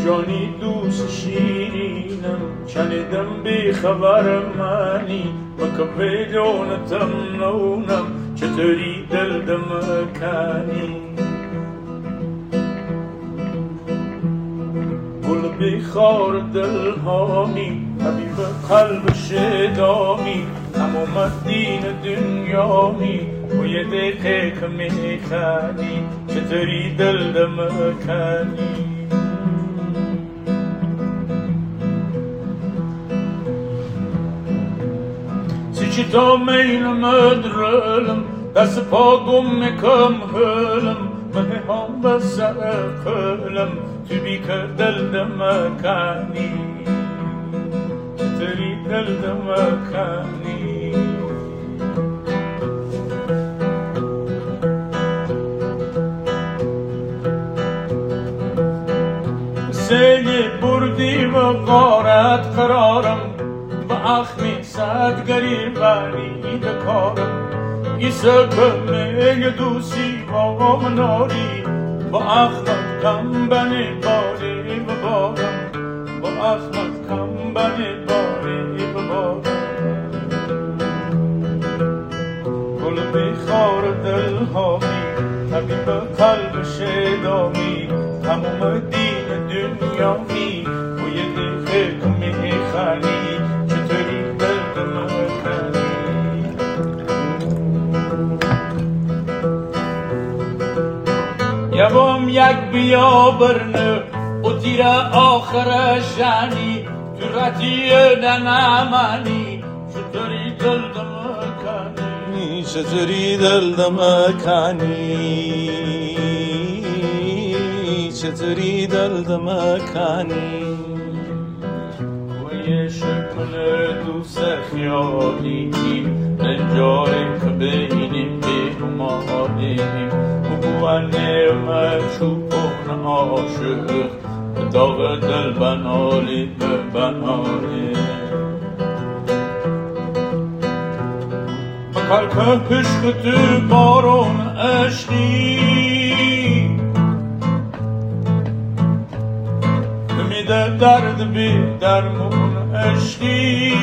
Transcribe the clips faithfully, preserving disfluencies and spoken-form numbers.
کجانی دوست شیرینم شنیدم بی خبر منی مکوی جونتم نونم چطوری دل دمکنی گل بیخار دل هامی حبیب قلب شدامی تمام دین دنیامی و یه دقیقه که میخنی چطوری دل دمکنی چی تا میل مدرلم دست پا گم میکم هلم مه هم بس قلم تو بی که دل دمکنی چطوری دل دمکنی سیلی بردی و غارت قرارم با اخمی صد گریبانی دکارم ایسا کمیل دوسی با مناری با اخمت کم بنی باری ببارم با اخمت کم بنی باری ببارم گل بیخار دل هامی حبیب قلب شدامی تمام دین دنیامی و یه دقیقه که میخنی چطوری دل دمکنی یبام یک بیابرنه و تیر آخر شنی تو رتیه دنمانی چطوری دل دمکنی چطوری دل دمکنی چطوری دل دمکنی و یه شکل دوست خیالیم رنجایی که بینیم بیرمانیم و نعمت چوبان عاشق داغ دل بنالی بنالی بکل که عشق تو بارون عشقی میده درد بی درمون عشقی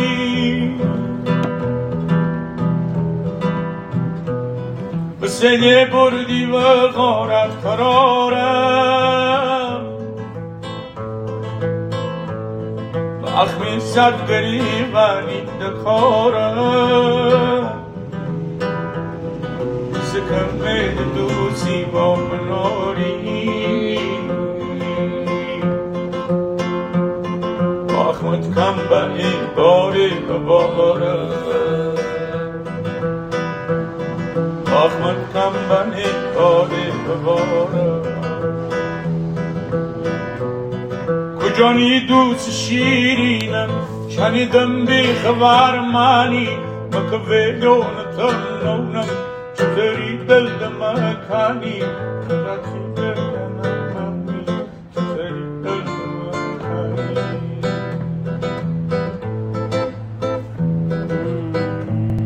سیلی بردی و غارت قرارم و اخمی صد گریبانی دکارم سکمه دوزی با مناری و اخمت کم بنی باری ببارم آخمت کم بنی کاری ببارم کجانی دوست شیرینم شنیدم بی خبر منی مکوی دونتم نونم چطوری دل دمکنی